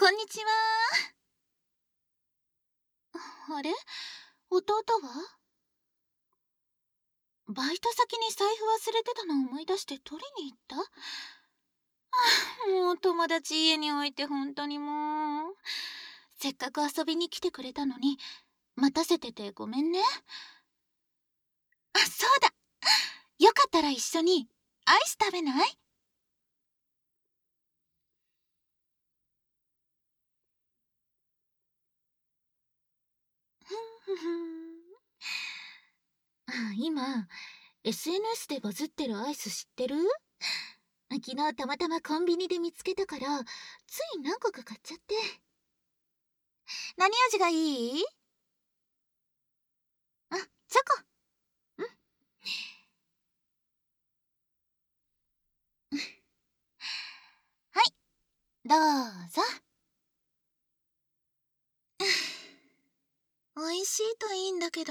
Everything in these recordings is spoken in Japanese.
こんにちは。あれ、弟は？バイト先に財布忘れてたのを思い出して取りに行った？もう友達家に置いて本当にもう。せっかく遊びに来てくれたのに、待たせててごめんね。そうだ。よかったら一緒にアイス食べない？今、SNS でバズってるアイス知ってる？昨日たまたまコンビニで見つけたから、つい何個か買っちゃって。何味がいい？チョコ。うん。はい、どうぞ。美味しいといいんだけど。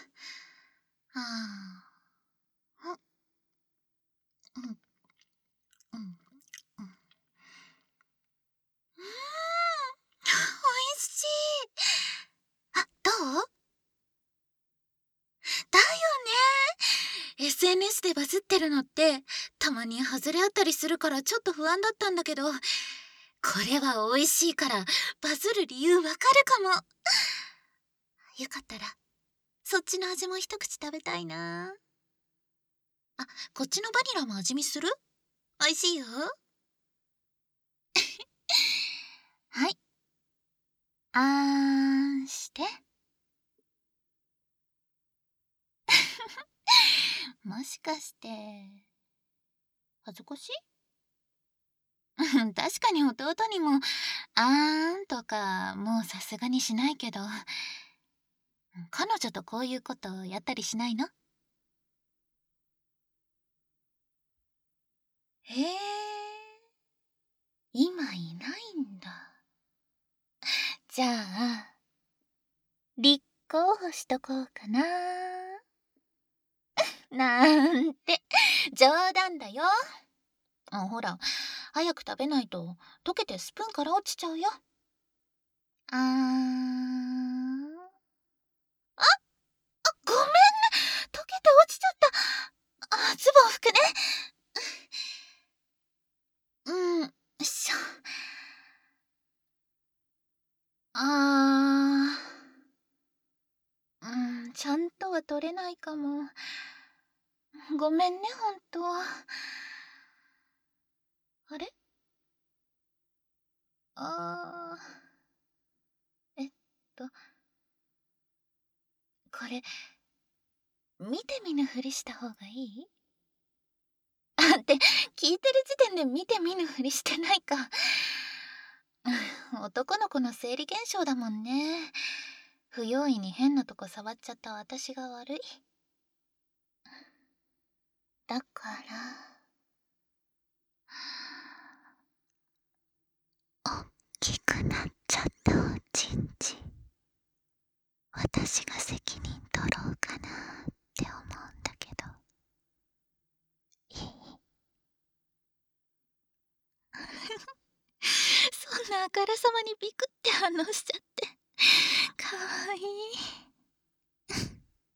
うん、うん、うん。美味しい。どう？だよね。SNS でバズってるのって、たまに外れあったりするからちょっと不安だったんだけど、これは美味しいからバズる理由わかるかも。よかったら、そっちの味も一口食べたいな。こっちのバニラも味見する？美味しいよ。はい。あーんして。もしかして、恥ずかしい？確かに弟にも、あーんとか、もうさすがにしないけど、彼女とこういうことやったりしないの？へえ、今いないんだ。じゃあ、立候補しとこうかな。なんて、冗談だよ。ほら、早く食べないと溶けてスプーンから落ちちゃうよ。あーん。ごめんね。溶けて落ちちゃった。ズボン拭くね。うん、しょ。あちゃんとは取れないかも。ごめんね、ほんと。あれ？あー、これ、見て見ぬふりした方がいい？って聞いてる時点で見て見ぬふりしてないか。男の子の生理現象だもんね。不用意に変なとこ触っちゃった私が悪い。だからおっきくなっちゃったおちんちん、私が責任取ろうかなって思うんだけど、いい？そんなあからさまにビクって反応しちゃって、かわいい。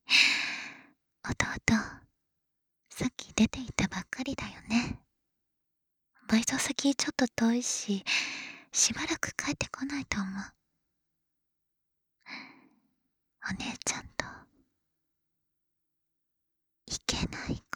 弟、さっき出ていたばっかりだよね。バイト先ちょっと遠いし、しばらく帰ってこないと思う。お姉ちゃんと行けない